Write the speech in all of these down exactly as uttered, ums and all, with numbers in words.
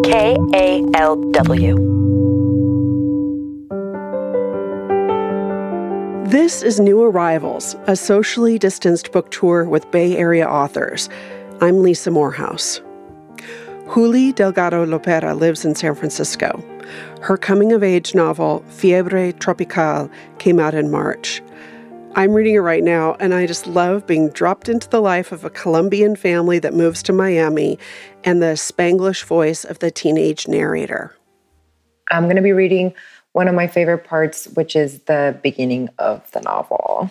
K A L W. This is New Arrivals, a socially distanced book tour with Bay Area authors. I'm Lisa Morehouse. Juli Delgado Lopera lives in San Francisco. Her coming-of-age novel, Fiebre Tropical, came out in March. I'm reading it right now, and I just love being dropped into the life of a Colombian family that moves to Miami and the Spanglish voice of the teenage narrator. I'm going to be reading one of my favorite parts, which is the beginning of the novel.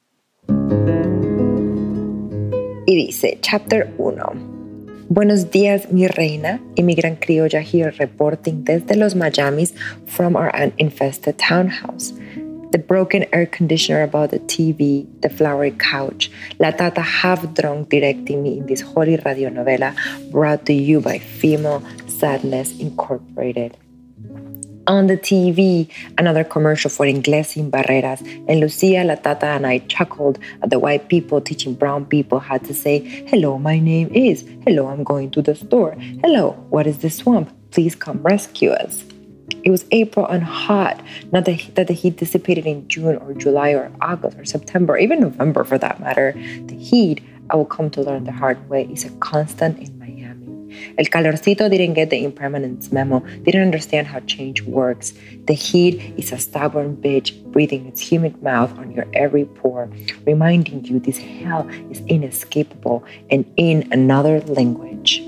Y dice, Chapter one. Buenos días, mi reina. Immigrant criolla here reporting desde Los Miamis from our infested townhouse. The broken air conditioner above the T V, the flowery couch, La Tata half-drunk directing me in this holy radionovela brought to you by Female Sadness Incorporated. On the T V, another commercial for Inglés Sin Barreras, and Lucia, La Tata, and I chuckled at the white people teaching brown people how to say, hello, my name is, hello, I'm going to the store, hello, what is the swamp? Please come rescue us. It was April and hot, not that, that the heat dissipated in June or July or August or September, even November for that matter. The heat, I will come to learn the hard way, is a constant in Miami. El calorcito didn't get the impermanence memo, didn't understand how change works. The heat is a stubborn bitch breathing its humid mouth on your every pore, reminding you this hell is inescapable and in another language.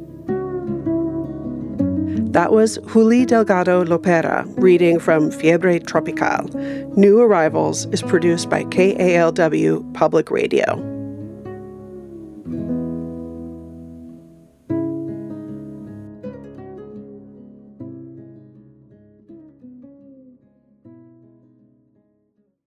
That was Juli Delgado Lopera reading from Fiebre Tropical. New Arrivals is produced by K A L W Public Radio.